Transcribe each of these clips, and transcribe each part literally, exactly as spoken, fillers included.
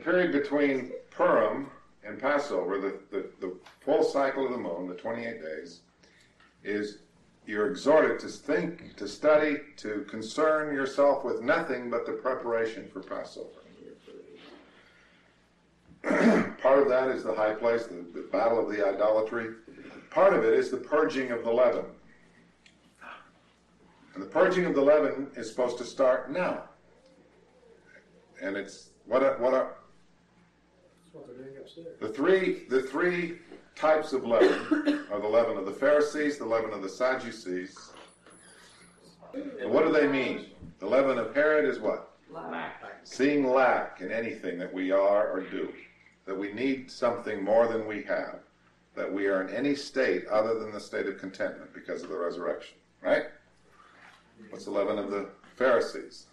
period between Purim and Passover, the, the, the full cycle of the moon, the twenty-eight days, is you're exhorted to think, to study, to concern yourself with nothing but the preparation for Passover. Part of that is the high place, the, the battle of the idolatry. Part of it is the purging of the leaven. And the purging of the leaven is supposed to start now. And it's, what are, what are, That's what they're doing upstairs. the three, the three types of leaven are the leaven of the Pharisees, the leaven of the Sadducees. And what do they mean? The leaven of Herod is what? Lack. Seeing lack in anything that we are or do. That we need something more than we have. That we are in any state other than the state of contentment because of the resurrection. Right? What's the leaven of the Pharisees?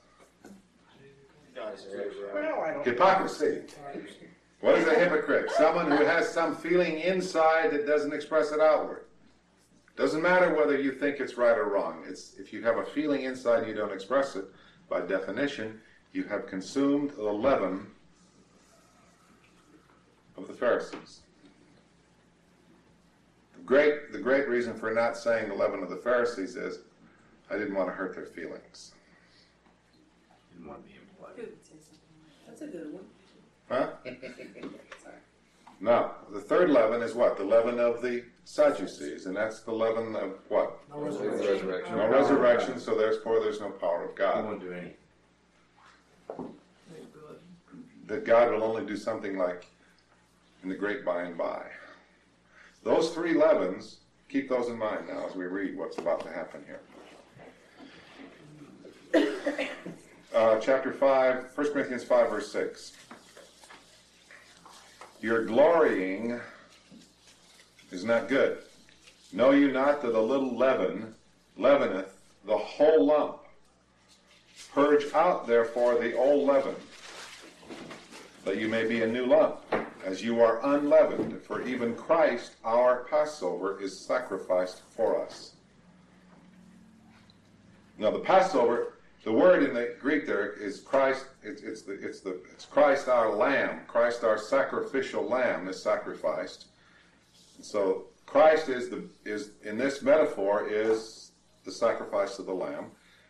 Well, I don't Hypocrisy. What is a hypocrite? Someone who has some feeling inside that doesn't express it outward. Doesn't matter whether you think it's right or wrong. It's if you have a feeling inside and you don't express it, by definition, you have consumed the leaven of the Pharisees. The great, the great reason for not saying the leaven of the Pharisees is, I didn't want to hurt their feelings. Didn't want to be implied. Good. That's a good one. Huh? No. The third leaven is what? The leaven of the Sadducees. And that's the leaven of what? No No resurrection. resurrection. No resurrection, so therefore there's no power of I God. won't do any. That God will only do something like in the great by and by. Those three leavens, keep those in mind now as we read what's about to happen here. Uh, chapter five, First Corinthians five, verse six. Your glorying is not good. Know you not that a little leaven leaveneth the whole lump? Purge out therefore the old leaven, that you may be a new lump, as you are unleavened. For even Christ, our Passover, is sacrificed for us. Now the Passover, the word in the Greek there is Christ. It's, it's the it's the it's Christ our Lamb. Christ our sacrificial Lamb is sacrificed. And so Christ is the is in this metaphor is the sacrifice of the Lamb.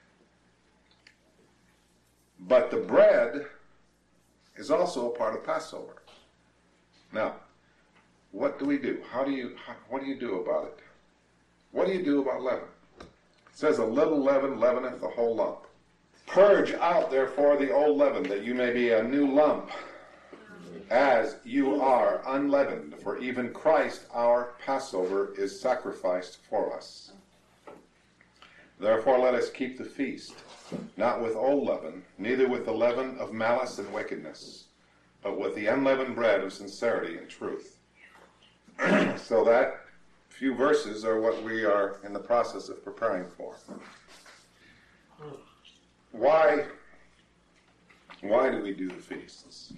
But the bread is also a part of Passover. Now, what do we do? How do you how, what do you do about it? What do you do about leaven? It says a little leaven leaveneth the whole lump. Purge out, therefore, the old leaven, that you may be a new lump, as you are unleavened. For even Christ, our Passover, is sacrificed for us. Therefore let us keep the feast, not with old leaven, neither with the leaven of malice and wickedness, but with the unleavened bread of sincerity and truth. So that few verses are what we are in the process of preparing for. Why, why do we do the feasts?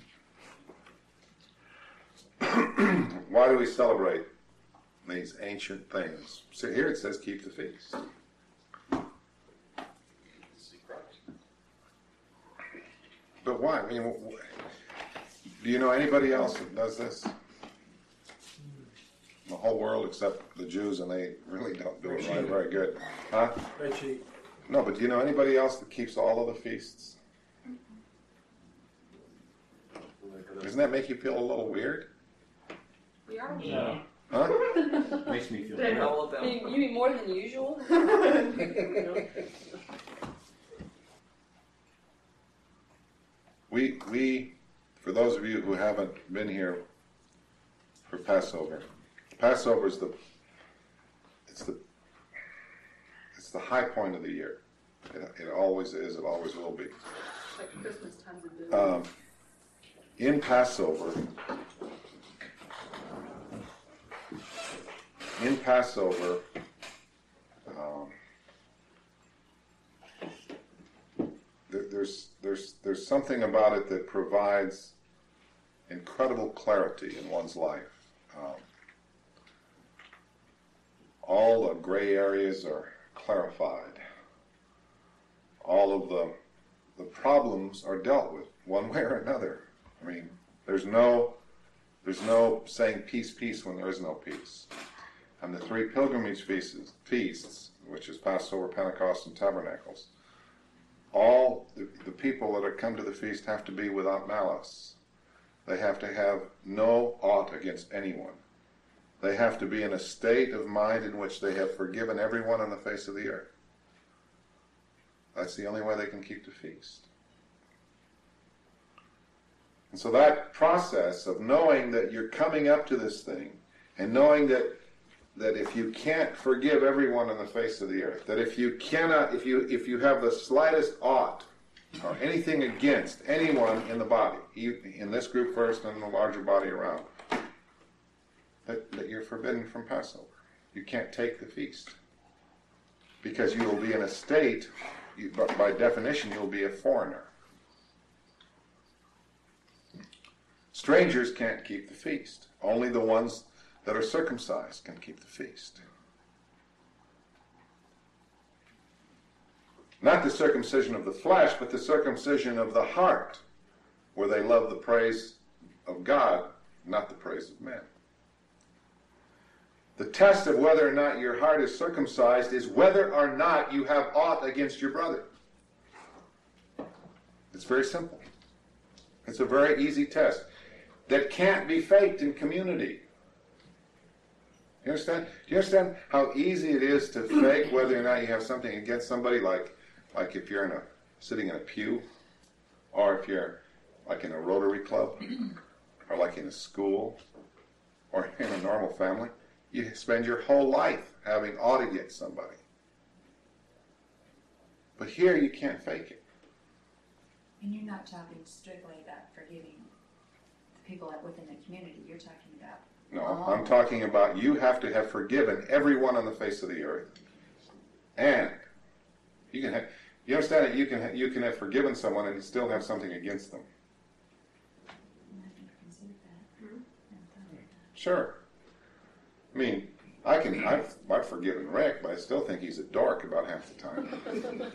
Why do we celebrate these ancient things? So here it says keep the feast. But why? I mean, do you know anybody else that does this? The whole world except the Jews, and they really don't do it right, very good. Huh? Very cheap. No, but do you know anybody else that keeps all of the feasts? Doesn't that make you feel a little weird? We are. No. Huh? Makes me feel Then good. all of them. You, you mean more than usual? We, we, for those of you who haven't been here for Passover, Passover is the, it's the, it's the high point of the year. It, it always is. It always will be. Like Christmas time of business. Um, in Passover, in Passover, um, there, there's there's there's something about it that provides incredible clarity in one's life. Um, all the gray areas are clarified. All of the the problems are dealt with one way or another. I mean, There's no, there's no saying peace, peace when there is no peace. And the three pilgrimage feasts, feasts, which is Passover, Pentecost, and Tabernacles, all the, the people that are come to the feast have to be without malice. They have to have no ought against anyone. They have to be in a state of mind in which they have forgiven everyone on the face of the earth. That's the only way they can keep the feast. And so that process of knowing that you're coming up to this thing, and knowing that that if you can't forgive everyone on the face of the earth, that if you cannot, if you if you have the slightest ought or anything against anyone in the body, in this group first and in the larger body around, that, that you're forbidden from Passover. You can't take the feast. Because you will be in a state, you, by definition, you'll be a foreigner. Strangers can't keep the feast. Only the ones that are circumcised can keep the feast. Not the circumcision of the flesh, but the circumcision of the heart, where they love the praise of God, not the praise of men. The test of whether or not your heart is circumcised is whether or not you have aught against your brother. It's very simple. It's a very easy test that can't be faked in community. You understand? Do you understand how easy it is to fake whether or not you have something against somebody, like like if you're in a sitting in a pew, or if you're like in a Rotary Club, or like in a school, or in a normal family? You spend your whole life having aught against somebody. But here you can't fake it. And you're not talking strictly about forgiving the people within the community. You're talking about No, all. I'm talking about you have to have forgiven everyone on the face of the earth. And you can have, you understand that you can have, you can have forgiven someone and still have something against them. I never considered that. Hmm? Never thought of that. Sure. I mean, I can, I've, I've forgiven Rick, but I still think he's a dork about half the time.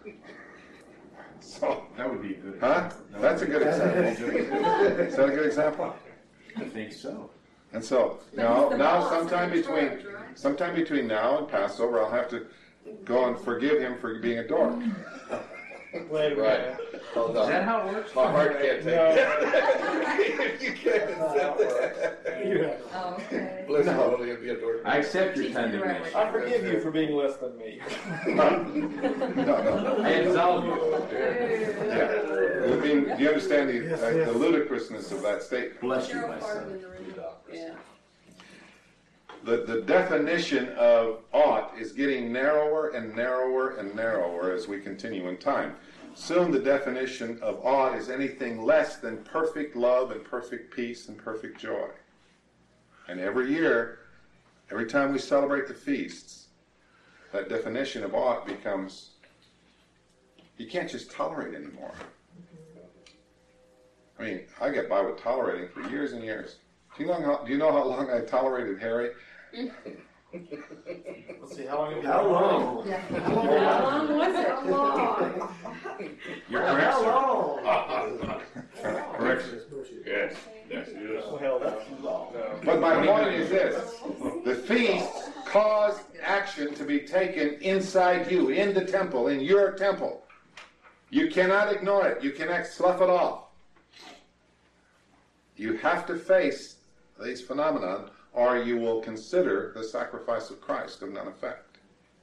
So, That would be a good huh? example. That That's a would good be- example. Is that a good example? I think so. And so, But now, he's the now boss sometime and in between, charge, right? sometime between now and Passover, I'll have to go and forgive him for being a dork. Wait a Right. minute. Hold Is on. that how it works? My heart can't take No. it. You can't That's not how it accept that. You have- Oh, okay. Bless you, No. only be a door. I accept your Teach me the right condemnation. way. I forgive you for being less than me. No, no. I absolve you. Yeah. I mean, do you understand the, Yes, uh, yes. the ludicrousness of that statement? Bless you, Cheryl my Farben son. in the room. Yeah. The, the definition of ought is getting narrower and narrower and narrower as we continue in time. Soon the definition of ought is anything less than perfect love and perfect peace and perfect joy. And every year, every time we celebrate the feasts, that definition of ought becomes, you can't just tolerate anymore. I mean, I get by with tolerating for years and years. Do you know how, do you know how long I tolerated Harry? Let's see, how long have you How been long? Yeah. How long was it? How long? You're correct, sir. long? Correct, sir. Yes, yes, it is. Well, hell, that's too long. But my point is this. The feasts cause action to be taken inside you, in the temple, in your temple. You cannot ignore it. You cannot slough it off. You have to face these phenomena, or you will consider the sacrifice of Christ of none effect.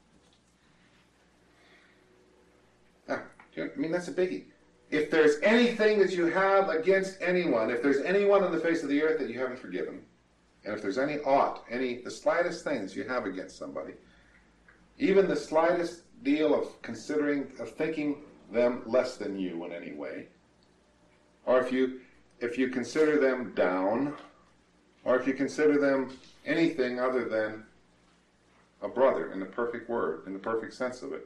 Now, I mean, that's a biggie. If there's anything that you have against anyone, if there's anyone on the face of the earth that you haven't forgiven, and if there's any ought, any, the slightest things you have against somebody, even the slightest deal of considering, of thinking them less than you in any way, or if you, if you consider them down, or if you consider them anything other than a brother in the perfect word, in the perfect sense of it,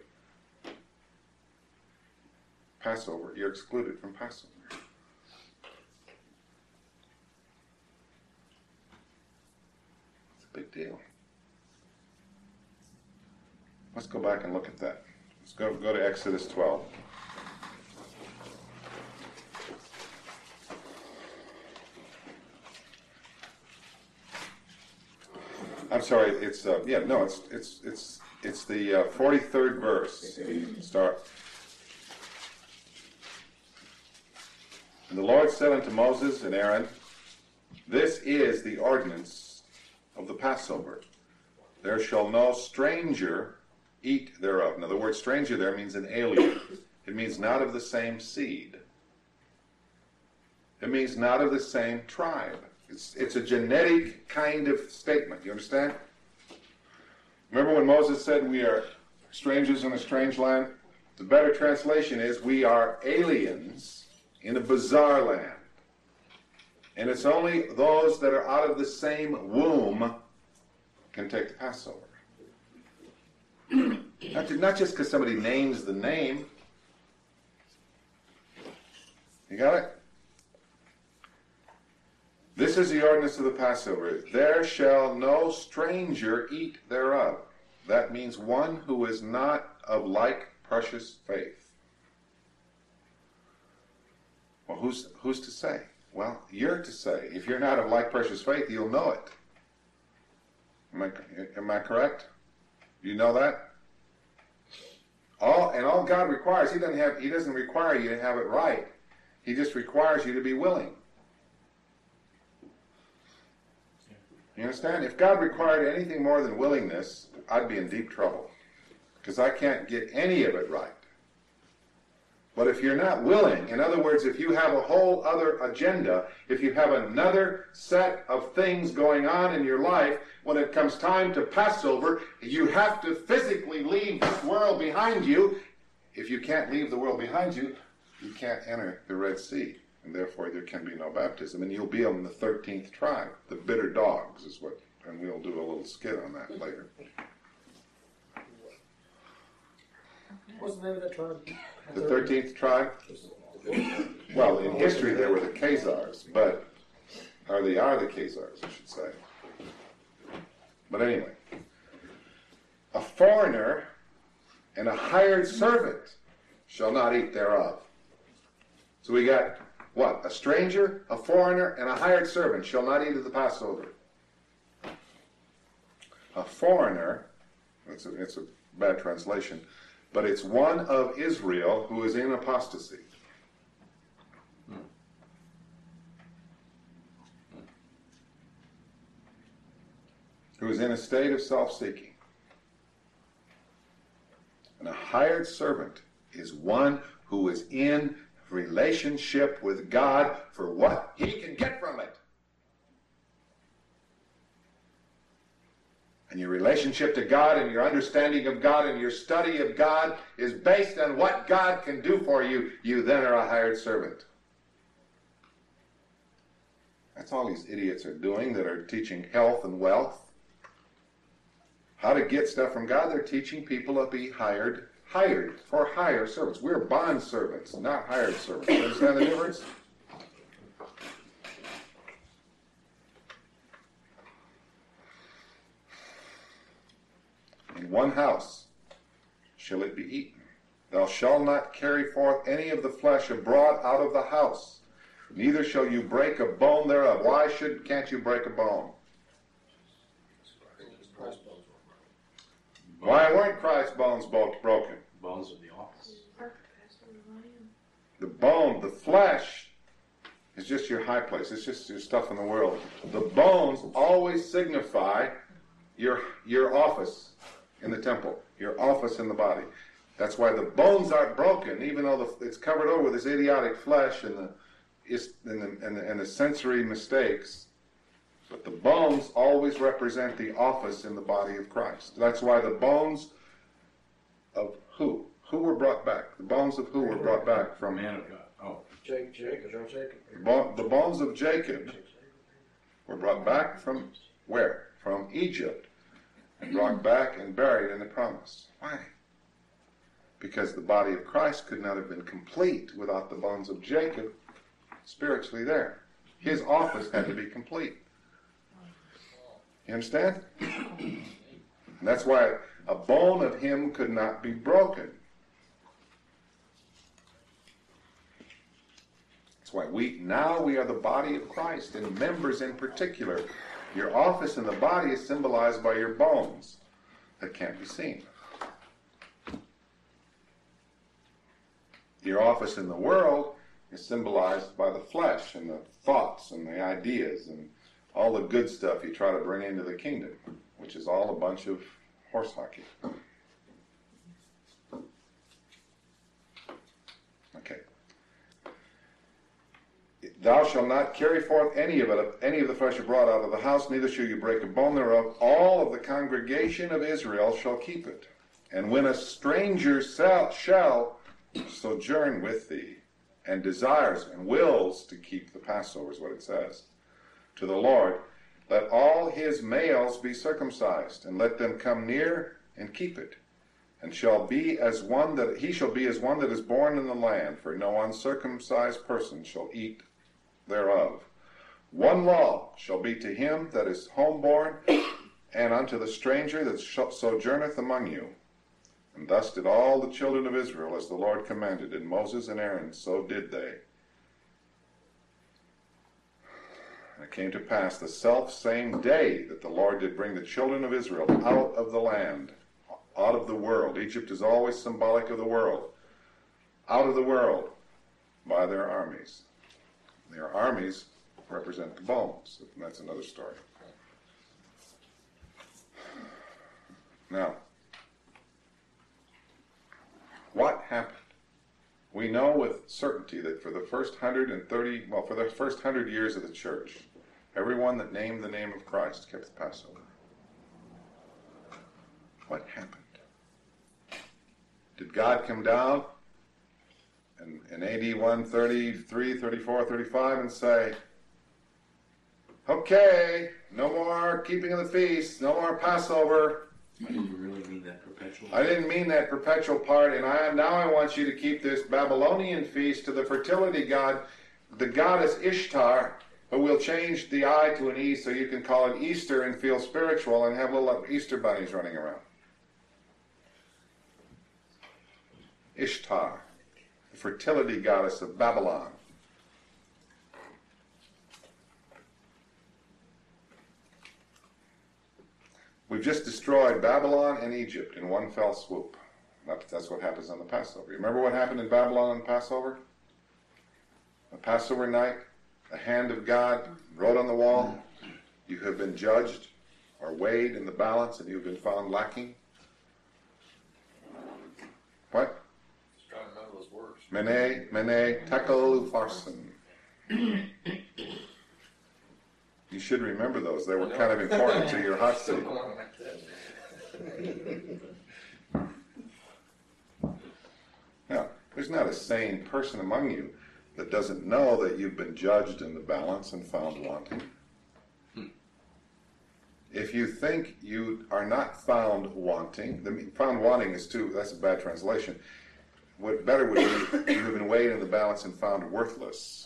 Passover, you're excluded from Passover. It's a big deal. Let's go back and look at that. Let's go, go to Exodus twelve. I'm sorry, it's, uh, yeah, no, it's, it's, it's, it's the uh, forty-third verse. Start. And the Lord said unto Moses and Aaron, this is the ordinance of the Passover. There shall no stranger eat thereof. Now the word stranger there means an alien. It means not of the same seed. It means not of the same tribe. It's, it's a genetic kind of statement. You understand? Remember when Moses said we are strangers in a strange land? The better translation is we are aliens in a bizarre land. And it's only those that are out of the same womb can take the Passover. Not, to, not just because somebody names the name. You got it? This is the ordinance of the Passover. There shall no stranger eat thereof. That means one who is not of like precious faith. Well, who's, who's to say? Well, you're to say. If you're not of like precious faith, you'll know it. Am I, am I correct? You know that? All and all God requires, He doesn't have He doesn't require you to have it right. He just requires you to be willing. You understand? If God required anything more than willingness, I'd be in deep trouble. Because I can't get any of it right. But if you're not willing, in other words, if you have a whole other agenda, if you have another set of things going on in your life, when it comes time to Passover, you have to physically leave this world behind you. If you can't leave the world behind you, you can't enter the Red Sea. And therefore there can be no baptism. And you'll be on the thirteenth tribe. The bitter dogs is what, and we'll do a little skit on that later. What's the name of that tribe? The thirteenth tribe? Well, in history they were the Khazars, but, or they are the Khazars, I should say. But anyway, a foreigner and a hired servant shall not eat thereof. So we got, what? A stranger, a foreigner, and a hired servant shall not eat of the Passover. A foreigner, it's a, it's a bad translation, but it's one of Israel who is in apostasy. Who is in a state of self-seeking. And a hired servant is one who is in relationship with God for what he can get from it. And your relationship to God and your understanding of God and your study of God is based on what God can do for you. You then are a hired servant. That's all these idiots are doing that are teaching health and wealth. How to get stuff from God, they're teaching people to be hired, hired for hire servants. We're bond servants, not hired servants. You understand the difference? In one house shall it be eaten. Thou shalt not carry forth any of the flesh abroad out of the house, neither shall you break a bone thereof. Why should can't you break a bone? Why weren't Christ's bones both broken? Bones of the office. The bone, the flesh, is just your high place. It's just your stuff in the world. The bones always signify your your office in the temple, your office in the body. That's why the bones aren't broken, even though the, it's covered over with this idiotic flesh and the, and the, and the, and the sensory mistakes. But the bones always represent the office in the body of Christ. That's why the bones of who? Who were brought back? The bones of who were brought back from? Man of God. Oh. Jacob, Jacob, Jacob. Jacob. Bo- the bones of Jacob were brought back from where? From Egypt. And brought back and buried in the promise. Why? Because the body of Christ could not have been complete without the bones of Jacob spiritually there. His office had to be complete. You understand? And that's why a bone of him could not be broken. That's why we now we are the body of Christ, and members in particular. Your office in the body is symbolized by your bones that can't be seen. Your office in the world is symbolized by the flesh and the thoughts and the ideas and all the good stuff you try to bring into the kingdom, which is all a bunch of horse hockey. Okay. Thou shalt not carry forth any of it, any of the flesh abroad out of the house, neither shall you break a bone thereof. All of the congregation of Israel shall keep it. And when a stranger shall, shall sojourn with thee, and desires and wills to keep the Passover, is what it says, to the Lord, let all his males be circumcised, and let them come near and keep it. And shall be as one that he shall be as one that is born in the land, for no uncircumcised person shall eat thereof. One law shall be to him that is homeborn, and unto the stranger that sojourneth among you. And thus did all the children of Israel, as the Lord commanded, and Moses and Aaron, so did they. And it came to pass the self same day that the Lord did bring the children of Israel out of the land, out of the world. Egypt is always symbolic of the world. Out of the world by their armies. Their armies represent the bones. And that's another story. Now, what happened? We know with certainty that for the first hundred and thirty, well, for the first hundred years of the church, everyone that named the name of Christ kept the Passover. What happened? Did God come down in, in A D one thirty-three, thirty-four, thirty-five and say, okay, no more keeping of the feast, no more Passover? Did you really mean that perpetual? I didn't mean that perpetual part, and I now I want you to keep this Babylonian feast to the fertility god, the goddess Ishtar, but we'll change the I to an E so you can call it Easter and feel spiritual and have little Easter bunnies running around. Ishtar, the fertility goddess of Babylon. We've just destroyed Babylon and Egypt in one fell swoop. That's what happens on the Passover. You remember what happened in Babylon on Passover? On Passover night, the hand of God wrote on the wall, you have been judged or weighed in the balance and you've been found lacking. What? Just trying to remember those words. Mene, mene, tekel upharsin. You should remember those. They were kind of important to your hot Still seat. going like that. Now, there's not a sane person among you that doesn't know that you've been judged in the balance and found wanting. If you think you are not found wanting, the found wanting is too, that's a bad translation. What better would be, you have been weighed in the balance and found worthless.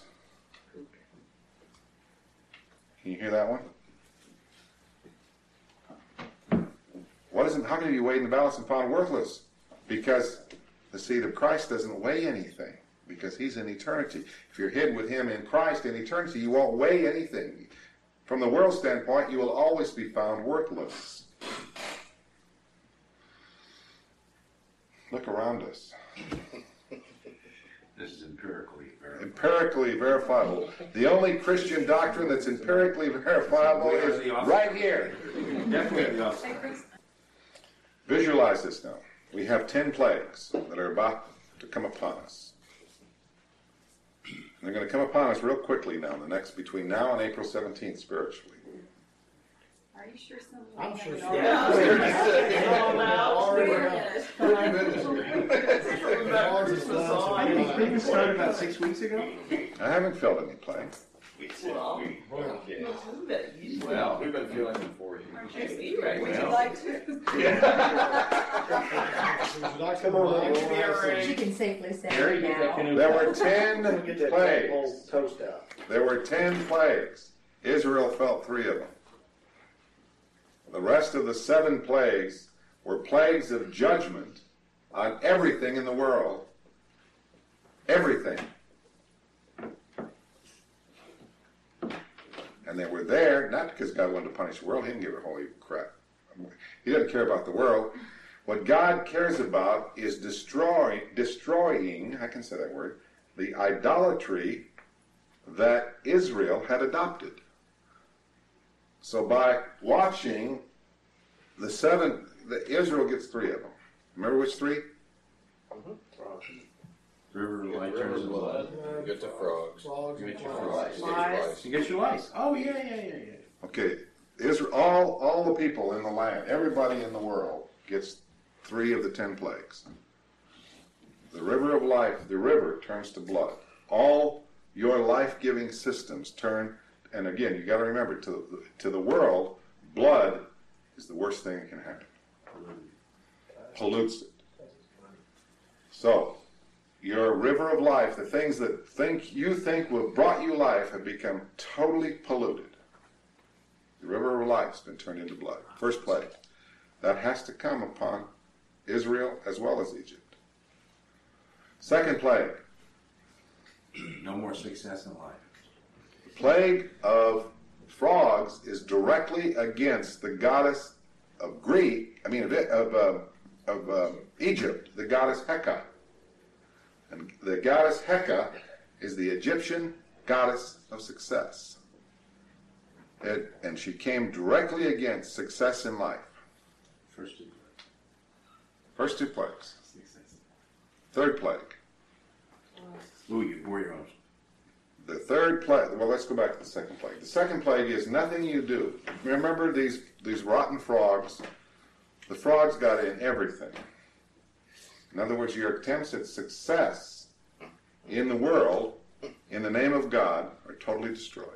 Can you hear that one? What is it, how can you be weighed in the balance and found worthless? Because the seed of Christ doesn't weigh anything, because he's in eternity. If you're hid with him in Christ in eternity, you won't weigh anything. From the world's standpoint, you will always be found worthless. Look around us. This is empirically verified. Empirically verifiable. The only Christian doctrine that's empirically verifiable is right here. Definitely the opposite. Visualize this now. We have ten plagues that are about to come upon us. They're going to come upon us real quickly now, the next between now and April seventeenth spiritually. Are you sure some? I'm sure. Yeah. Didn't it start about six weeks ago? I haven't felt any plague. Well, Well, we've been feeling it for you. Would you like to? Come on, You can safely say Gary, it get that now. canoe. There were ten get that plagues. whole toast out. There were ten plagues. Israel felt three of them. The rest of the seven plagues were plagues of judgment on everything in the world. Everything. And they were there, not because God wanted to punish the world. He didn't give a holy crap. He doesn't care about the world. What God cares about is destroy, destroying, I can say that word, the idolatry that Israel had adopted. So by watching the seven, the, Israel gets three of them. Remember which three? River of You light get turns rivers into of blood. blood, you get the frogs. Frogs You and get your flies. flies. You get your flies. You get your lice. Oh, yeah, yeah, yeah, yeah. Okay, Israel, all, all the people in the land, everybody in the world gets three of the ten plagues. The river of life, the river turns to blood. All your life-giving systems turn, and again, you got to remember, to the, to the world, blood is the worst thing that can happen. Pollutes it. So, your river of life, the things that think you think will brought you life, have become totally polluted. The river of life has been turned into blood. First plague. That has to come upon Israel as well as Egypt. Second plague. No more success in life. The plague of frogs is directly against the goddess of Greek, I mean of, of, uh, of uh, Egypt, the goddess Heka. And the goddess Heka is the Egyptian goddess of success. It, and she came directly against success in life. First two. First two plagues. Success. Third plague. Ooh, you bore your own. The third plague, well, let's go back to the second plague. The second plague is nothing you do. Remember these, these rotten frogs? The frogs got in everything. In other words, your attempts at success in the world, in the name of God, are totally destroyed.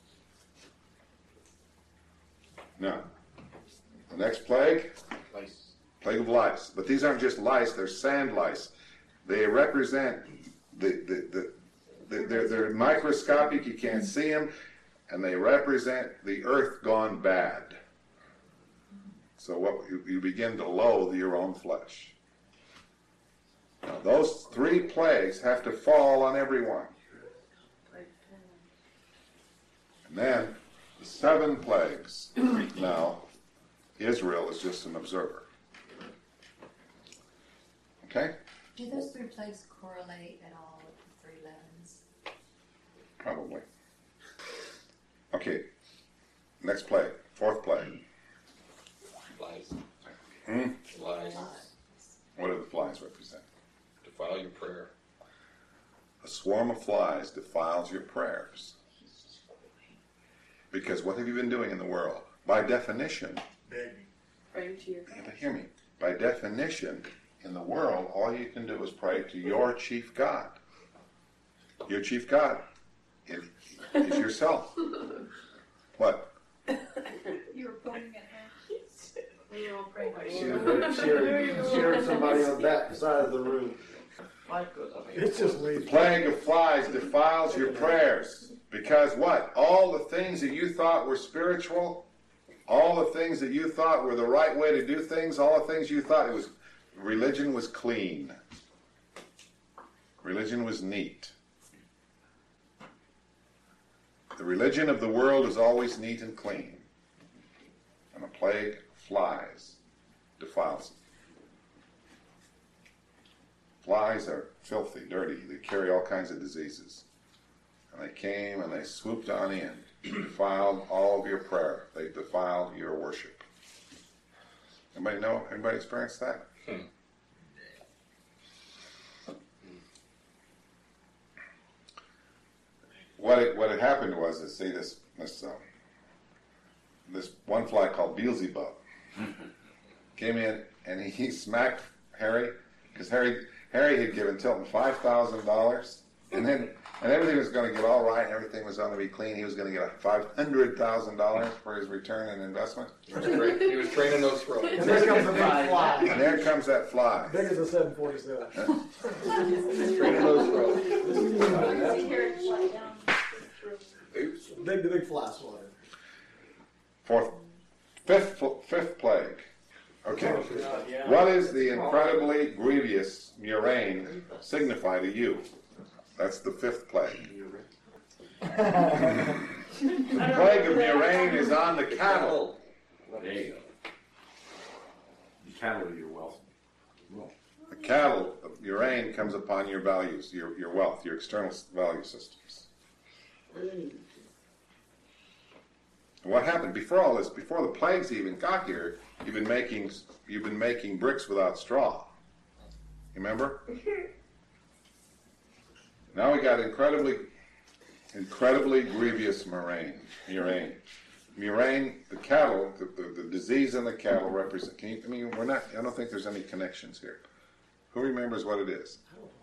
Now, the next plague, Lice. plague of lice. But these aren't just lice, they're sand lice. They represent, the, the, the, the, they're, they're microscopic, you can't see them, and they represent the earth gone bad. So what you, you begin to loathe your own flesh. Now, those three plagues have to fall on everyone. And then, the seven plagues, now, Israel is just an observer. Okay? Do those three plagues correlate at all with the three leavens? Probably. Okay, next plague, fourth plague. Flies. Hmm? Flies. What do the flies represent? Defile your prayer. A swarm of flies defiles your prayers. Because what have you been doing in the world? By definition, Praying to your yeah, but hear me, by definition, in the world, all you can do is pray to your chief God. Your chief God is, is yourself. What? You were pointing at her. We were all praying. She was cheering, cheering somebody on that side of the room. It's just The lazy. plague of flies defiles your prayers. Because what? All the things that you thought were spiritual, all the things that you thought were the right way to do things, all the things you thought it was, religion was clean. Religion was neat. The religion of the world is always neat and clean. And a plague of flies defiles it. Flies are filthy, dirty. They carry all kinds of diseases. And they came and they swooped on in, defiled all of your prayer. They defiled your worship. Anybody know? Anybody experienced that? Hmm. What it, what had happened was, is see this this um, this one fly called Beelzebub came in and he, he smacked Harry because Harry Harry had given Tilton five thousand dollars and then and everything was going to get all right and everything was going to be clean. He was going to get five hundred thousand dollars for his return and investment. He was, tra- he was training those frogs. And there comes a big fly. And there comes that fly. Big as a seven forty-seven. Training those frogs. You hear it fly down. Oops. Big, the big fly swatter. Fourth, fifth, fifth plague. Okay. What is the incredibly grievous murrain signify to you? That's the fifth plague. The plague murrain is on the cattle. There you go. The cattle are your wealth. Well, The cattle of murrain comes upon your values, your, your wealth, your external value systems. And what happened before all this, before the plagues even got here, you've been making you've been making bricks without straw. You remember? Now we got incredibly, incredibly grievous murrain. Murrain, murrain. The cattle, the, the, the disease in the cattle represent. Can you, I mean, we're not. I don't think there's any connections here. Who remembers what it is?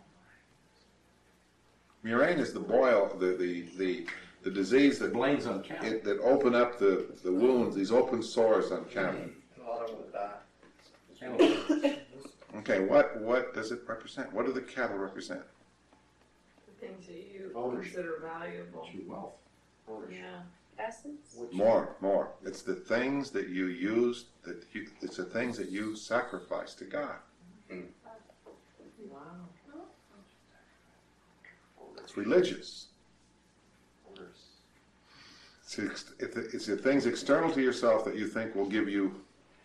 Murrain is the boil, the the the, the disease that blains on cattle. it, that open up the, the wounds, these open sores on cattle. All of them will die. Cattle. Okay, what what does it represent? What do the cattle represent? The things that you Ownership. consider valuable. It's your wealth. Ownership. Yeah. Essence. Which- More, more. It's the things that you use. That you, it's the things that you sacrifice to God. Wow. It's religious. Owners. It's, ex- it's the things external to yourself that you think will give you.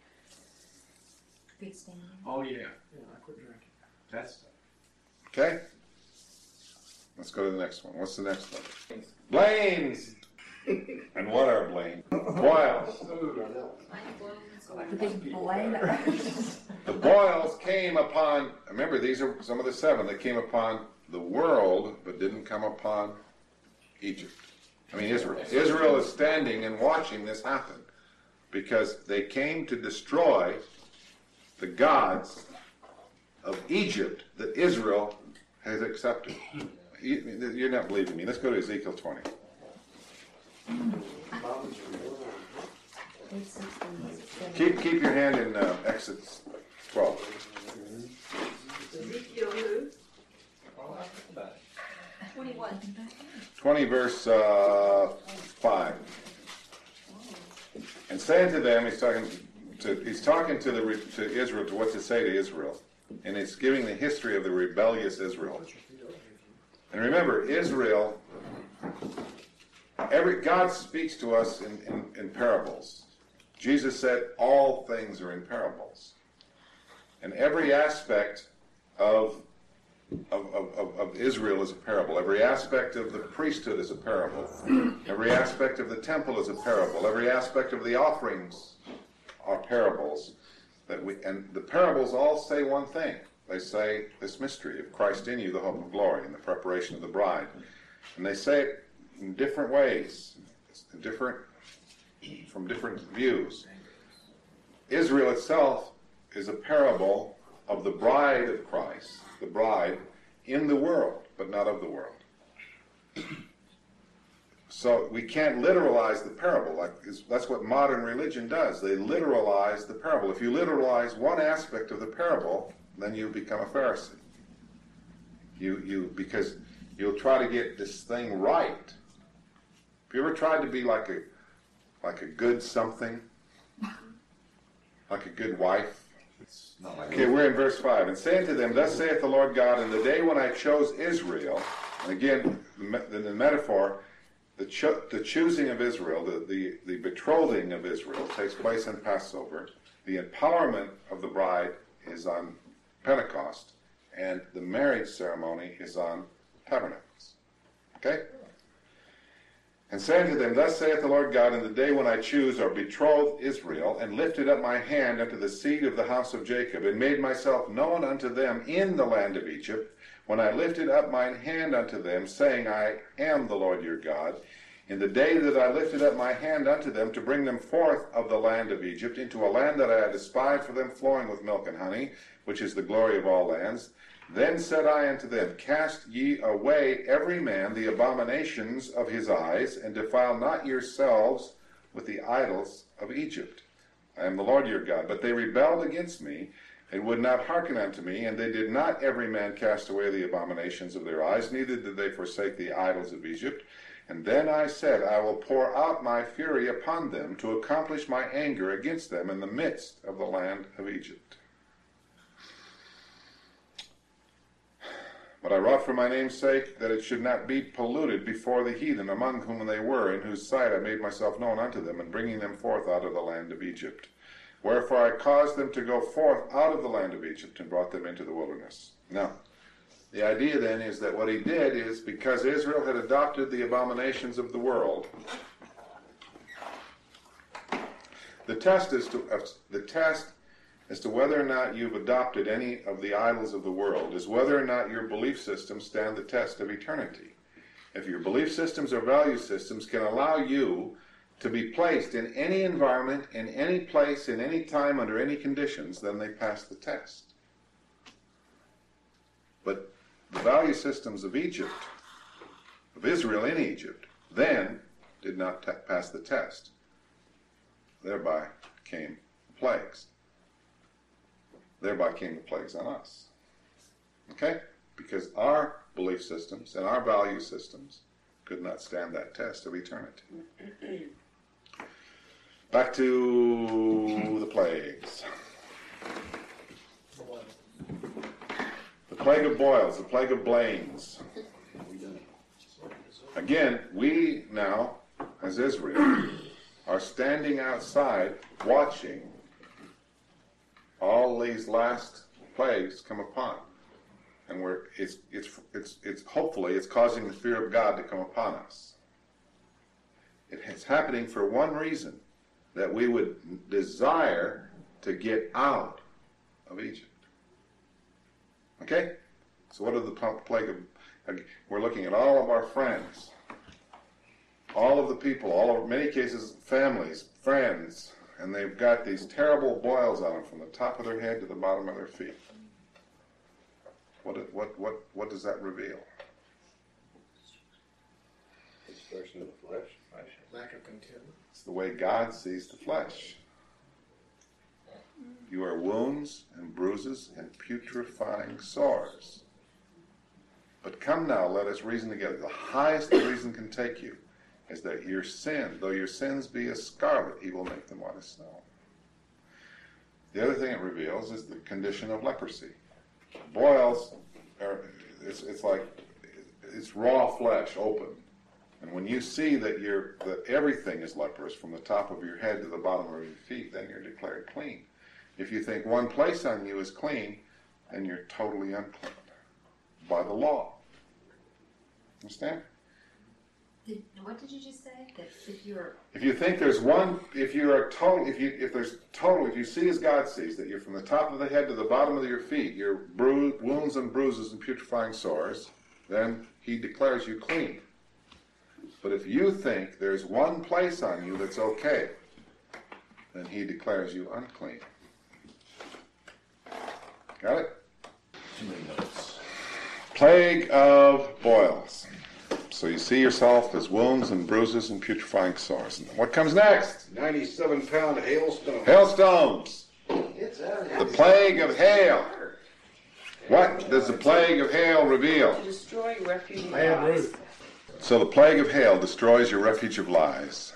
Good standing. Oh yeah. Yeah, I quit drinking. That's Okay. Let's go to the next one. What's the next one? Blains. And what are blains? Boils. Food, I know. The big blame. The boils came upon, remember these are some of the seven that came upon the world but didn't come upon Egypt. I mean Israel. Israel is standing and watching this happen because they came to destroy the gods of Egypt that Israel has accepted. You- You're not believing me. Let's go to Ezekiel twenty. Keep keep your hand in uh, Exodus twelve. Ezekiel who? Twenty-one. twenty verse uh, five. And saying to them, he's talking to he's talking to the re- to Israel, to what to say to Israel, and he's giving the history of the rebellious Israel. And remember, Israel. Every God speaks to us in, in, in parables. Jesus said, "All things are in parables," and every aspect of Of, of, of Israel is a parable. Every aspect of the priesthood is a parable. Every aspect of the temple is a parable. Every aspect of the offerings are parables. That we and the parables all say one thing. They say this mystery of Christ in you, the hope of glory, and the preparation of the bride. And they say it in different ways, different from different views. Israel itself is a parable of the bride of Christ, the bride in the world, but not of the world. So we can't literalize the parable. Like that's what modern religion does. They literalize the parable. If you literalize one aspect of the parable, then you become a Pharisee. You you because you'll try to get this thing right. Have you ever tried to be like a like a good something? Like a good wife? it's not like Okay, we're in verse five. And saying to them, "Thus saith the Lord God, in the day when I chose Israel," and again, the, me- the metaphor, the, cho- the choosing of Israel, the, the, the betrothing of Israel takes place on Passover. The empowerment of the bride is on Pentecost, and the marriage ceremony is on Tabernacles. Okay? And saying to them, "Thus saith the Lord God, in the day when I choose or betroth Israel, and lifted up my hand unto the seed of the house of Jacob, and made myself known unto them in the land of Egypt, when I lifted up mine hand unto them, saying, I am the Lord your God, in the day that I lifted up my hand unto them to bring them forth of the land of Egypt, into a land that I had espied for them flowing with milk and honey, which is the glory of all lands. Then said I unto them, Cast ye away every man the abominations of his eyes, and defile not yourselves with the idols of Egypt. I am the Lord your God. But they rebelled against me, and would not hearken unto me, and they did not every man cast away the abominations of their eyes, neither did they forsake the idols of Egypt. And then I said, I will pour out my fury upon them, to accomplish my anger against them in the midst of the land of Egypt. But I wrought for my name's sake, that it should not be polluted before the heathen, among whom they were, in whose sight I made myself known unto them, in bringing them forth out of the land of Egypt. Wherefore I caused them to go forth out of the land of Egypt, and brought them into the wilderness. Now, the idea then is that what he did is, because Israel had adopted the abominations of the world, the test is to uh, the test as to whether or not you've adopted any of the idols of the world is whether or not your belief systems stand the test of eternity. If your belief systems or value systems can allow you to be placed in any environment, in any place, in any time, under any conditions, then they pass the test. But the value systems of Egypt, of Israel in Egypt, then did not t- pass the test. Thereby came the plagues. Thereby came the plagues on us. Okay? Because our belief systems and our value systems could not stand that test of eternity. Back to the plagues. The plague of boils, the plague of blains. Again, we now, as Israel, are standing outside watching all these last plagues come upon. And we're, it's, it's, it's, it's, hopefully it's causing the fear of God to come upon us. It's happening for one reason, that we would desire to get out of Egypt. Okay? So what are the plague of, we're looking at all of our friends, all of the people, all of, many cases, families, friends, and they've got these terrible boils on them from the top of their head to the bottom of their feet. What, what, what, what does that reveal? Expression of the flesh. Lack of contentment. It's the way God sees the flesh. You are wounds and bruises and putrefying sores. But come now, let us reason together. The highest the reason can take you is that your sin, though your sins be as scarlet, he will make them white as snow. The other thing it reveals is the condition of leprosy. Boils are, it's, it's like, it's raw flesh, open. And when you see that you're, that everything is leprous from the top of your head to the bottom of your feet, then you're declared clean. If you think one place on you is clean, then you're totally unclean by the law. Understand? Did, what did you just say? That if you're If you think there's one, if you are total, if you if there's total, if you see as God sees, that you're from the top of the head to the bottom of your feet, your bru- wounds and bruises and putrefying sores, then he declares you clean. But if you think there's one place on you that's okay, then he declares you unclean. Got it? Too many notes. Plague of boils. So you see yourself as wounds and bruises and putrefying sores. What comes next? ninety-seven pound hailstone. Hailstones. It's out of here. The plague of hail. What does the plague of hail reveal? To destroy refuge I have lies. Ruth. So the plague of hail destroys your refuge of lies.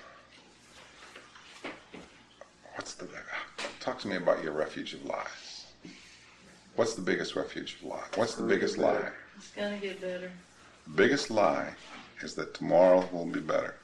What's the talk to me about your refuge of lies? What's the biggest refuge of lies? What's the biggest lie? It's gonna get better. The biggest lie is that tomorrow will be better.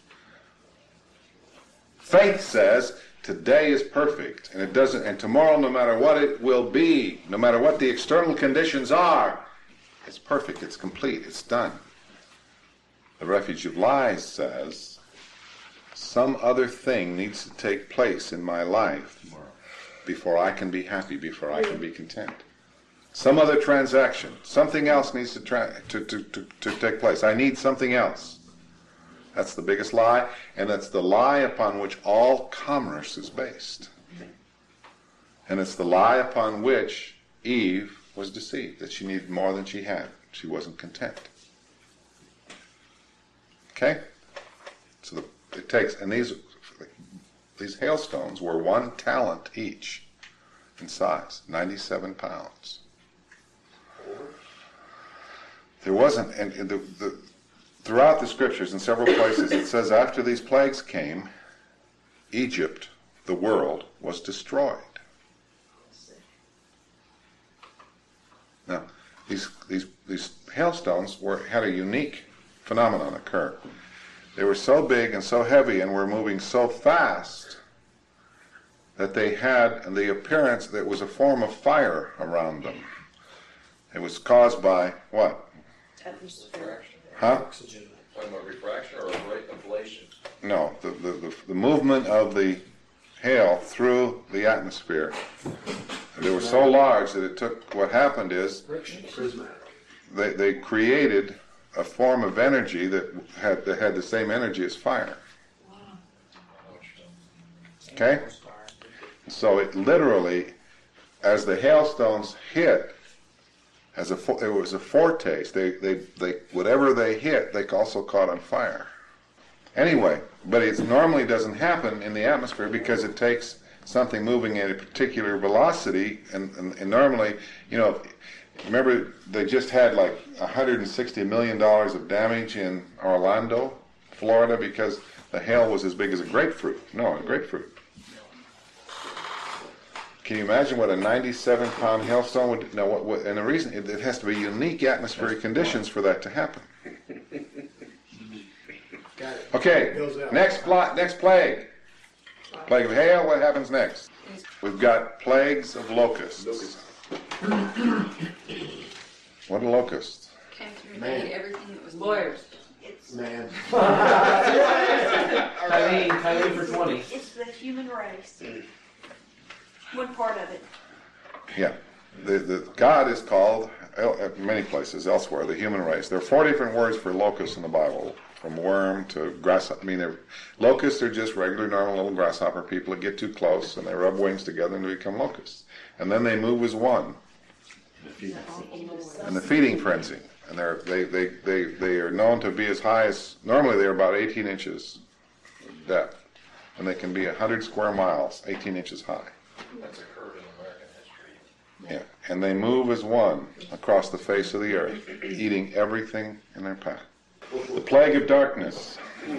Faith says today is perfect, and it doesn't. And tomorrow, no matter what it will be, no matter what the external conditions are, it's perfect. It's complete. It's done. The refuge of lies says some other thing needs to take place in my life before I can be happy, before I can be content. Some other transaction, something else needs to, tra- to, to, to, to take place. I need something else. That's the biggest lie, and that's the lie upon which all commerce is based. And it's the lie upon which Eve was deceived, that she needed more than she had. She wasn't content. Okay? So the, it takes, and these these hailstones were one talent each in size, ninety-seven pounds. There wasn't, and the, the, throughout the scriptures in several places it says after these plagues came, Egypt, the world, was destroyed. Now, these these these hailstones were had a unique phenomenon occur. They were so big and so heavy and were moving so fast that they had the appearance that it was a form of fire around them. It was caused by what? Atmosphere. Huh? Oxygen. Talking about refraction or rate inflation? No, the, the, the, the movement of the hail through the atmosphere. They were so large that it took, what happened is Friction. Prismatic. they, they created a form of energy that had, that had the same energy as fire. Okay? So it literally, as the hailstones hit, as a fo- it was a foretaste. They, they, they, whatever they hit, they also caught on fire. Anyway, but it normally doesn't happen in the atmosphere because it takes something moving at a particular velocity, and, and, and normally, you know, remember they just had like one hundred sixty million dollars of damage in Orlando, Florida, because the hail was as big as a grapefruit. No, a grapefruit. Can you imagine what a ninety-seven pound hailstone would? No, what, what, and the reason it, it has to be unique atmospheric conditions for that to happen. Got it. Okay, Goes out. next pla- next plague. Plague of hail. What happens next? We've got plagues of locusts. What are locusts? Came through Man. and ate everything that was Lawyers. It's, Man. Eileen, Eileen for twenty. It's the human race. One part of it. Yeah, the, the God is called el- at many places elsewhere the human race. There are four different words for locusts in the Bible, from worm to grasshopper. I mean, they're, locusts are just regular, normal little grasshopper people that get too close and they rub wings together and they become locusts. And then they move as one. And the feeding frenzy, and they're they, they, they, they are known to be as high as normally they're about eighteen inches depth, and they can be a hundred square miles, eighteen inches high. That's occurred in American history. Yeah, and they move as one across the face of the earth, eating everything in their path. The plague of darkness.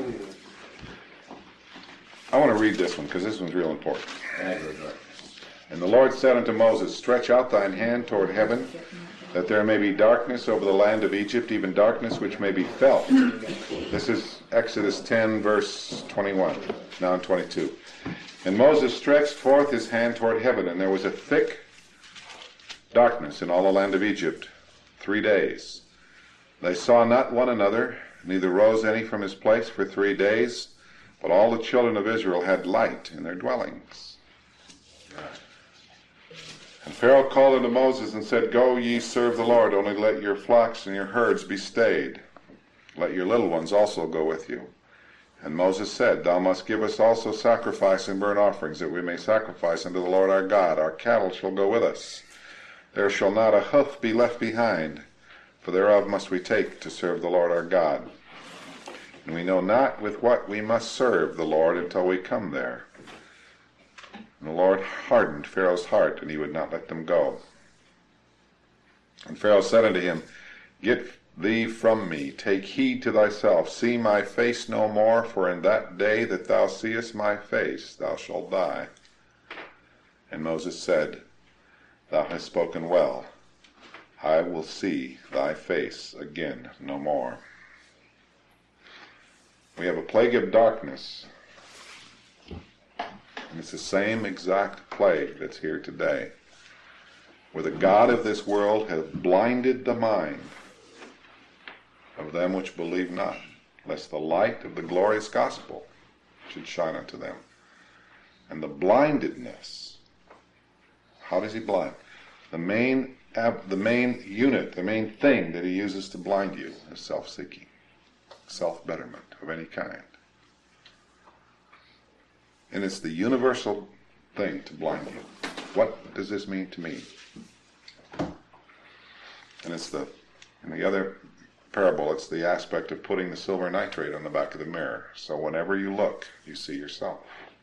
I want to read this one because this one's real important. And the Lord said unto Moses, Stretch out thine hand toward heaven, that there may be darkness over the land of Egypt, even darkness which may be felt. This is Exodus ten, verse twenty-one, now in twenty-two. And Moses stretched forth his hand toward heaven, and there was a thick darkness in all the land of Egypt three days. They saw not one another, neither rose any from his place for three days, but all the children of Israel had light in their dwellings. And Pharaoh called unto Moses and said, Go ye serve the Lord, only let your flocks and your herds be stayed. Let your little ones also go with you. And Moses said, Thou must give us also sacrifice and burnt offerings, that we may sacrifice unto the Lord our God. Our cattle shall go with us. There shall not a hoof be left behind, for thereof must we take to serve the Lord our God. And we know not with what we must serve the Lord until we come there. And the Lord hardened Pharaoh's heart, and he would not let them go. And Pharaoh said unto him, Get thee from me, take heed to thyself, see my face no more, for in that day that thou seest my face thou shalt die. And Moses said, Thou hast spoken well. I will see thy face again no more. We have a plague of darkness. And it's the same exact plague that's here today, where the God of this world hath blinded the mind of them which believe not, lest the light of the glorious gospel should shine unto them. And the blindedness, how does he blind? The main, the main unit, the main thing that he uses to blind you is self-seeking, self-betterment of any kind. And it's the universal thing to blind you. What does this mean to me? And it's the, in the other parable, it's the aspect of putting the silver nitrate on the back of the mirror. So whenever you look, you see yourself.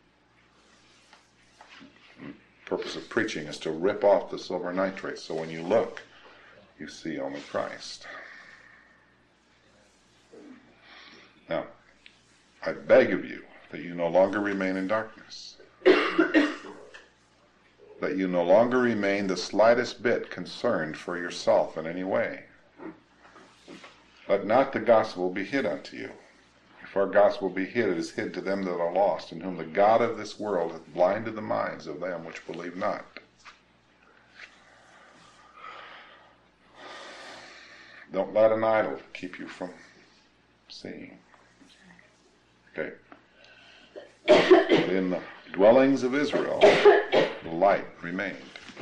The purpose of preaching is to rip off the silver nitrate. So when you look, you see only Christ. Now, I beg of you, that you no longer remain in darkness. That you no longer remain the slightest bit concerned for yourself in any way. Let not the gospel be hid unto you. If our gospel be hid, it is hid to them that are lost, in whom the God of this world hath blinded the minds of them which believe not. Don't let an idol keep you from seeing. Okay. But in the dwellings of Israel, the light remained.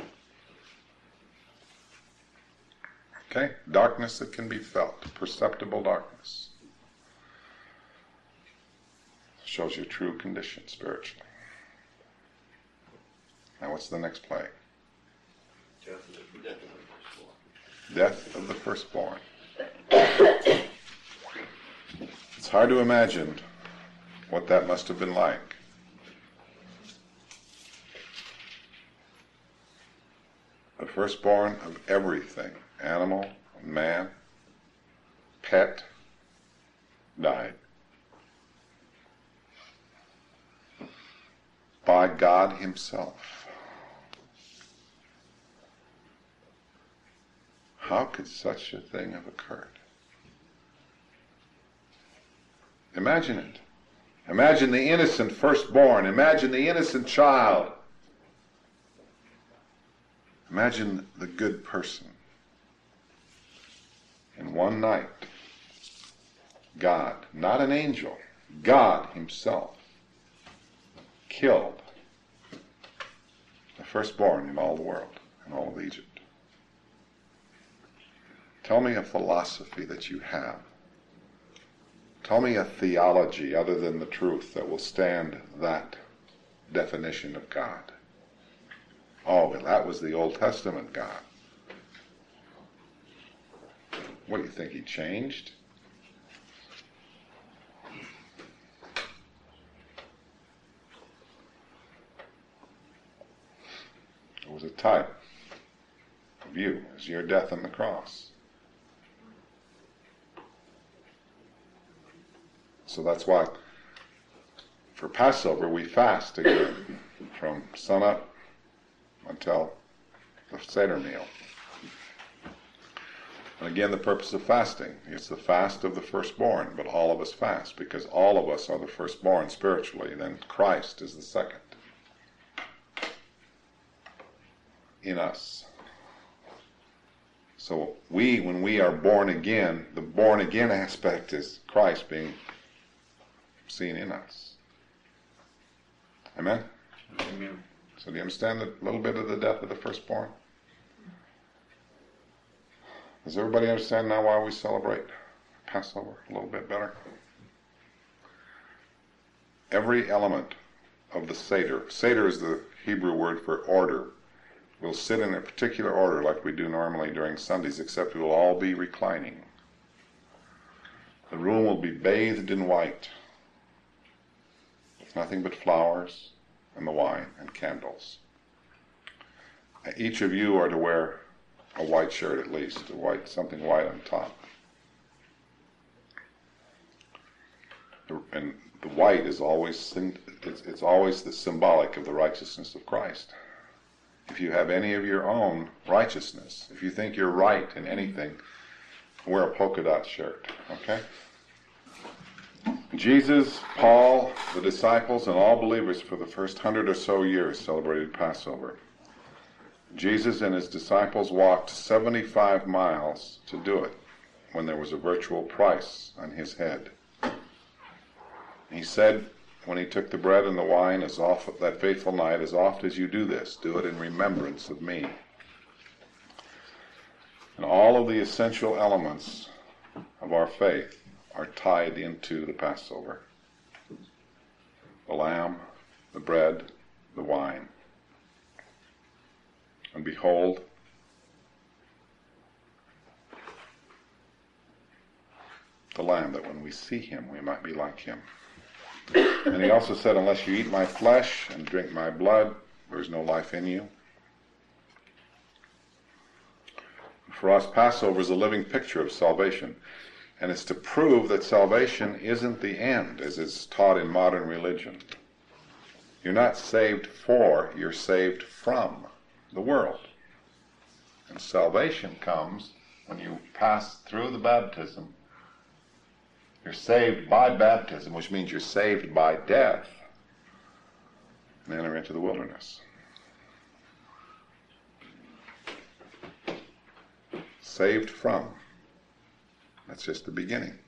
Okay? Darkness that can be felt, perceptible darkness. Shows your true condition spiritually. Now what's the next plague? Death of the firstborn. It's hard to imagine what that must have been like. The firstborn of everything, animal, man, pet, died. By God Himself. How could such a thing have occurred? Imagine it. Imagine the innocent firstborn. Imagine the innocent child. Imagine the good person. In one night, God, not an angel, God Himself, killed the firstborn in all the world, in all of Egypt. Tell me a philosophy that you have. Tell me a theology other than the truth that will stand that definition of God. Oh, well, that was the Old Testament God. What do you think, He changed? It was a type of you, as your death on the cross. So that's why for Passover we fast again from sunup until the Seder meal. And again, the purpose of fasting is the fast of the firstborn, but all of us fast because all of us are the firstborn spiritually, then Christ is the second in us. So we, when we are born again, the born again aspect is Christ being seen in us. Amen? Amen. So do you understand a little bit of the death of the firstborn? Does everybody understand now why we celebrate Passover a little bit better? Every element of the Seder, Seder is the Hebrew word for order, will sit in a particular order like we do normally during Sundays, except we will all be reclining. The room will be bathed in white. Nothing but flowers and the wine and candles. Each of you are to wear a white shirt at least, a white, something white on top. And the white is always, it's, it's always the symbolic of the righteousness of Christ. If you have any of your own righteousness, if you think you're right in anything, wear a polka dot shirt, okay? Jesus, Paul, the disciples, and all believers for the first hundred or so years celebrated Passover. Jesus and His disciples walked seventy-five miles to do it when there was a virtual price on His head. He said, when He took the bread and the wine as oft, that faithful night, as oft as you do this, do it in remembrance of me. And all of the essential elements of our faith are tied into the Passover. The lamb, the bread, the wine. And behold, the Lamb, that when we see Him, we might be like Him. And He also said, unless you eat my flesh and drink my blood, there is no life in you. For us, Passover is a living picture of salvation. And it's to prove that salvation isn't the end, as is taught in modern religion. You're not saved for, you're saved from the world. And salvation comes when you pass through the baptism You're saved by baptism, which means you're saved by death, and enter into the wilderness. Saved from. That's just the beginning.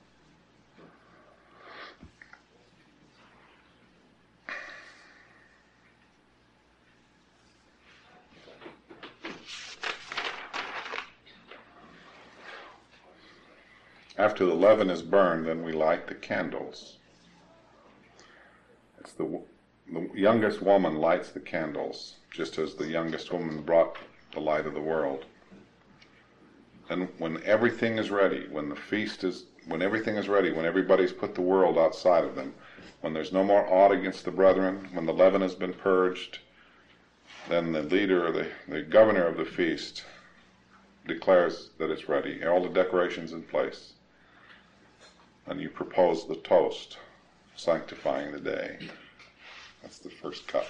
After the leaven is burned, then we light the candles. It's the, the youngest woman lights the candles, just as the youngest woman brought the light of the world. And when everything is ready, when the feast is, when everything is ready, when everybody's put the world outside of them, when there's no more aught against the brethren, when the leaven has been purged, then the leader, or the, the governor of the feast declares that it's ready, all the decorations in place. And you propose the toast, sanctifying the day. That's the first cup.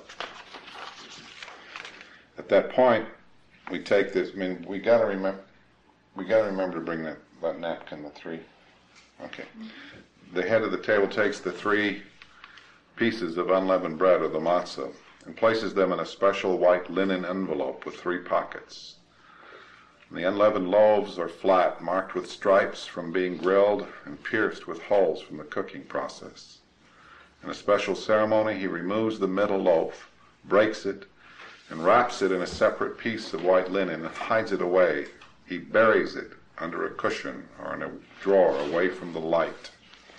At that point, we take this. I mean, we got to remember. We got to remember to bring that, that napkin, the three. Okay. The head of the table takes the three pieces of unleavened bread, or the matzah, and places them in a special white linen envelope with three pockets. And the unleavened loaves are flat, marked with stripes from being grilled and pierced with holes from the cooking process. In a special ceremony, he removes the middle loaf, breaks it, and wraps it in a separate piece of white linen and hides it away. He buries it under a cushion or in a drawer away from the light.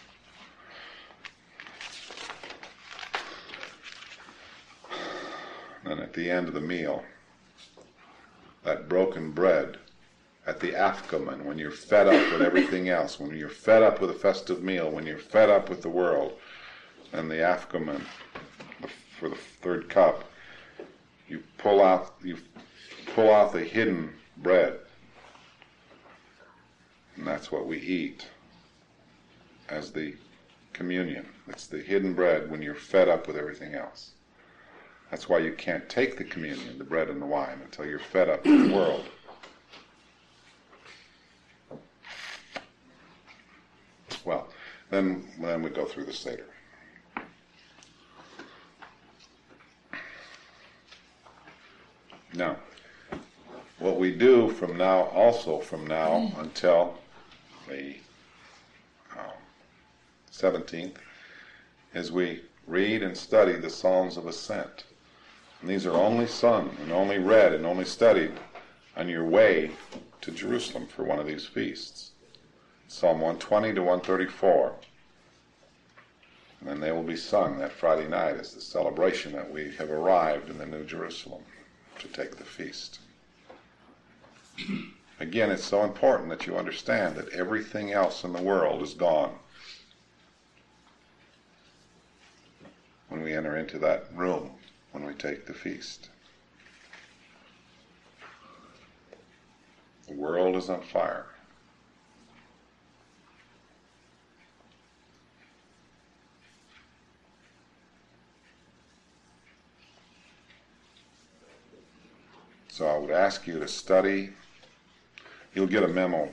And at the end of the meal, that broken bread, at the afkomen, when you're fed up with everything else, when you're fed up with a festive meal, when you're fed up with the world, and the afkomen, for the third cup, you pull out, you pull out the hidden bread, and that's what we eat as the communion. It's the hidden bread when you're fed up with everything else. That's why you can't take the communion, the bread and the wine, until you're fed up with the world. Well, then, then we go through the Seder. Now, what we do from now, also from now until the um, seventeenth, is we read and study the Psalms of Ascent. And these are only sung and only read and only studied on your way to Jerusalem for one of these feasts. Psalm one twenty to one thirty-four. And then they will be sung that Friday night as the celebration that we have arrived in the New Jerusalem to take the feast. Again, it's so important that you understand that everything else in the world is gone when we enter into that room, when we take the feast. The world is on fire. So I would ask you to study. You'll get a memo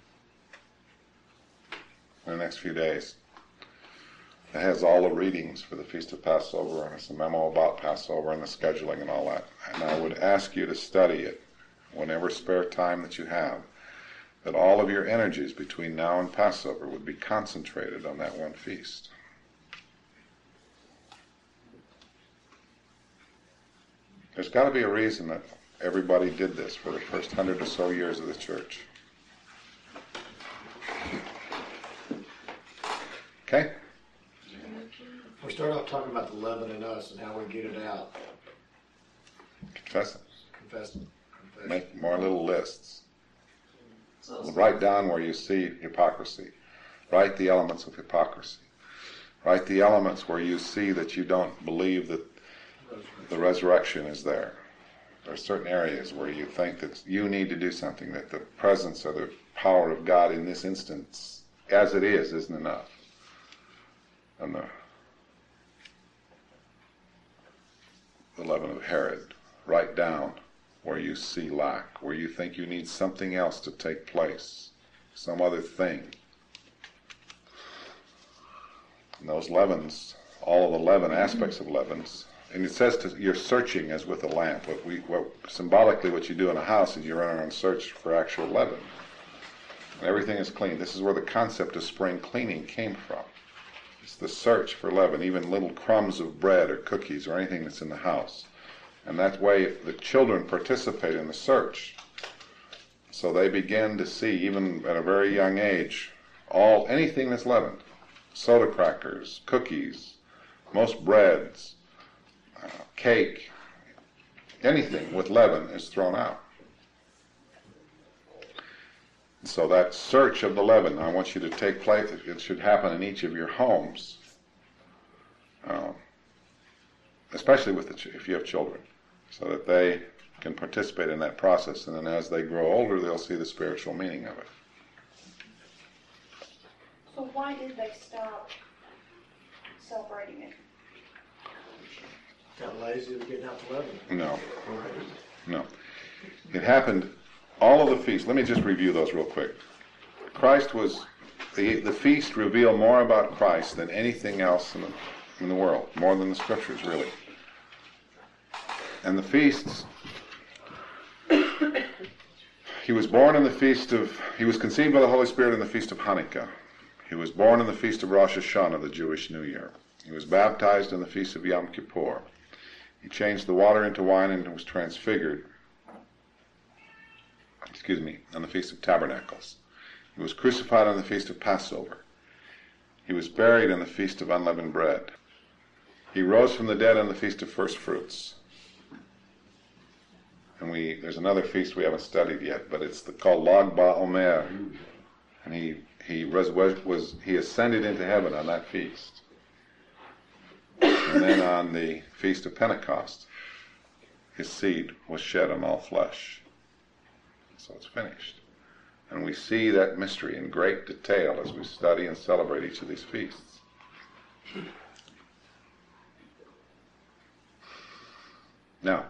in the next few days. It has all the readings for the Feast of Passover, and it's a memo about Passover and the scheduling and all that. And I would ask you to study it whenever spare time that you have, that all of your energies between now and Passover would be concentrated on that one feast. There's got to be a reason that everybody did this for the first hundred or so years of the church. Okay? We start off talking about the leaven in us and how we get it out. Confess it. Confess it. Confess it. Make more little lists. Write down where you see hypocrisy. Write the elements of hypocrisy. Write the elements where you see that you don't believe that the resurrection is there. There are certain areas where you think that you need to do something, that the presence or the power of God in this instance, as it is, isn't enough. And the, the leaven of Herod, write down where you see lack, where you think you need something else to take place, some other thing. And those leavens, all of the leaven aspects of leavens, and it says to, you're searching as with a lamp. What we, what, symbolically, what you do in a house is you run around and search for actual leaven. And everything is clean. This is where the concept of spring cleaning came from. It's the search for leaven, even little crumbs of bread or cookies or anything that's in the house. And that way the children participate in the search. So they begin to see, even at a very young age, all anything that's leavened. Soda crackers, cookies, most breads, uh, cake, anything with leaven is thrown out. So that search of the leaven, I want you to take place, it should happen in each of your homes, uh, especially with the ch- if you have children, so that they can participate in that process, and then as they grow older, they'll see the spiritual meaning of it. So why did they stop celebrating it? Got lazy with getting out the leaven. No, no. It happened, all of the feasts, let me just review those real quick. Christ was, the, the feast revealed more about Christ than anything else in the, in the world, more than the scriptures, really. And the feasts, he was born in the feast of, he was conceived by the Holy Spirit in the feast of Hanukkah. He was born in the feast of Rosh Hashanah, the Jewish New Year. He was baptized in the feast of Yom Kippur. He changed the water into wine and was transfigured, excuse me, on the Feast of Tabernacles. He was crucified on the Feast of Passover. He was buried in the Feast of Unleavened Bread. He rose from the dead on the Feast of First Fruits. And we there's another feast we haven't studied yet, but it's the, called Lag BaOmer. And he he res, was he ascended into heaven on that feast. And then on the Feast of Pentecost, his seed was shed on all flesh. So it's finished. And we see that mystery in great detail as we study and celebrate each of these feasts. Now,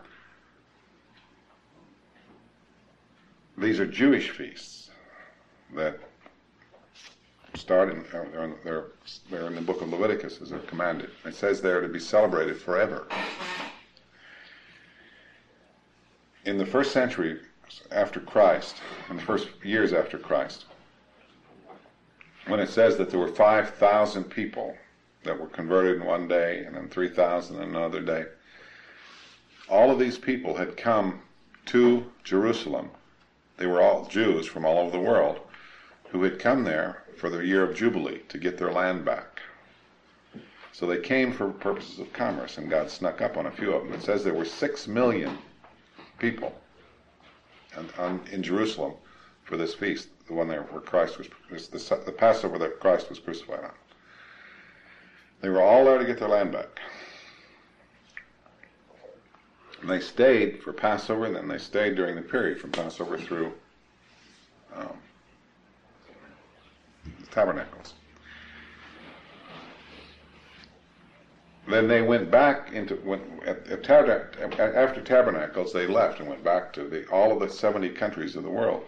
these are Jewish feasts that start in, uh, they're, they're in the book of Leviticus as they're commanded. It says they're to be celebrated forever. In the first century after Christ, in the first years after Christ, when it says that there were five thousand people that were converted in one day and then three thousand in another day, all of these people had come to Jerusalem. They were all Jews from all over the world who had come there for the year of Jubilee to get their land back. So they came for purposes of commerce, and God snuck up on a few of them. It says there were six million people on, on, in Jerusalem for this feast, the one there where Christ was, the, the Passover that Christ was crucified on. They were all there to get their land back. And they stayed for Passover, and then they stayed during the period from Passover through um, the Tabernacles. Then they went back into, went, at, at tab, after Tabernacles, they left and went back to the, all of the seventy countries of the world.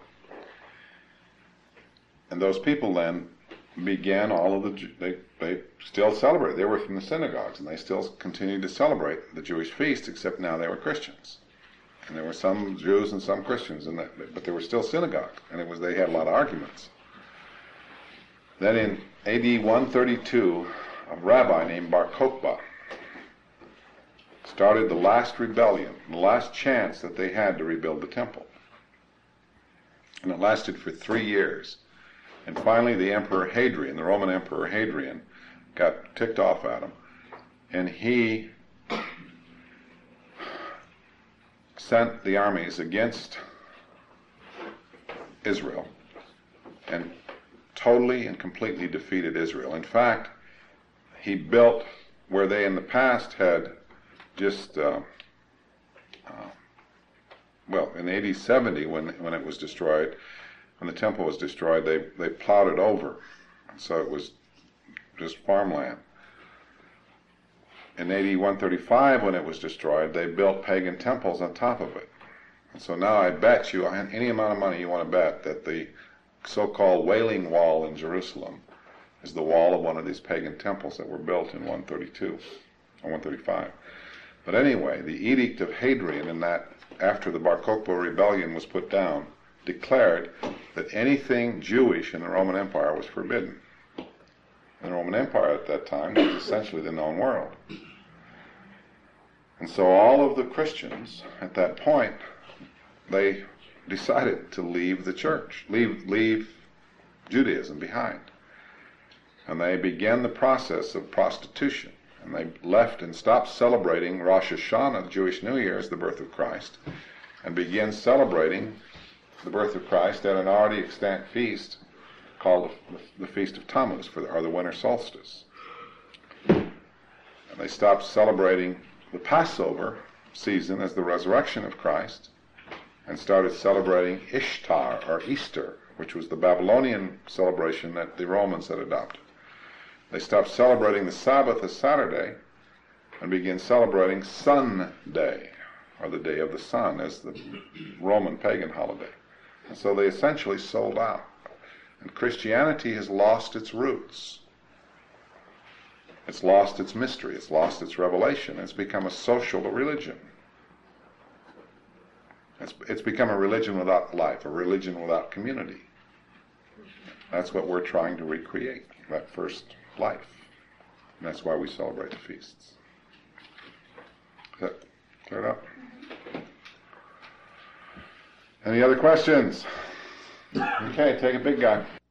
And those people then began all of the, they, they still celebrate. They were from the synagogues, and they still continued to celebrate the Jewish feast, except now they were Christians. And there were some Jews and some Christians, in that, but they were still synagogues, and it was they had a lot of arguments. Then in A D one thirty-two, a rabbi named Bar Kokhba started the last rebellion, the last chance that they had to rebuild the temple. And it lasted for three years. And finally the Emperor Hadrian, the Roman Emperor Hadrian, got ticked off at him, and he sent the armies against Israel and totally and completely defeated Israel. In fact, he built where they in the past had just, uh, uh, well, in A D seventy, when when it was destroyed, when the temple was destroyed, they, they plowed it over. So it was just farmland. In A D one thirty-five, when it was destroyed, they built pagan temples on top of it. And so now I bet you, any amount of money you want to bet, that the so-called Wailing Wall in Jerusalem is the wall of one of these pagan temples that were built in one thirty-two or one thirty-five. But anyway, the Edict of Hadrian, in that after the Bar Kokhba rebellion was put down, declared that anything Jewish in the Roman Empire was forbidden. And the Roman Empire at that time was essentially the known world. And so all of the Christians at that point, they decided to leave the church, leave, leave Judaism behind. And they began the process of prostitution. And they left and stopped celebrating Rosh Hashanah, the Jewish New Year, as the birth of Christ, and began celebrating the birth of Christ at an already extant feast called the, the Feast of Tammuz, for the, or the winter solstice. And they stopped celebrating the Passover season as the resurrection of Christ, and started celebrating Ishtar, or Easter, which was the Babylonian celebration that the Romans had adopted. They stopped celebrating the Sabbath as Saturday and began celebrating Sunday, or the Day of the Sun, as the Roman pagan holiday. And so they essentially sold out. And Christianity has lost its roots. It's lost its mystery. It's lost its revelation. It's become a social religion. It's, it's become a religion without life, a religion without community. That's what we're trying to recreate, that first life. And that's why we celebrate the feasts. Is that cleared up? Any other questions? Okay, take a big guy.